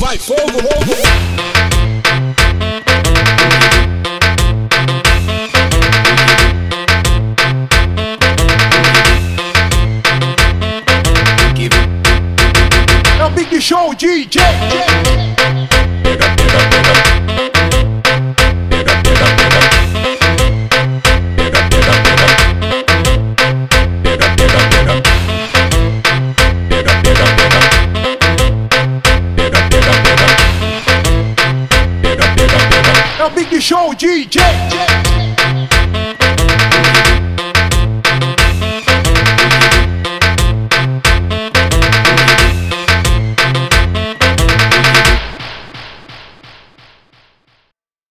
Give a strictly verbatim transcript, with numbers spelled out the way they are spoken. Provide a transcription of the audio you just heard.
vai fogo, fogo. É o Big Show D J. Pega, pega, pega. Pega, pega, pega. Pega, pega, pega. Pega, pega, pega. Pega, pega, pega. Pega, pega, pega. Pega, pega, pega. É o Big Show D J.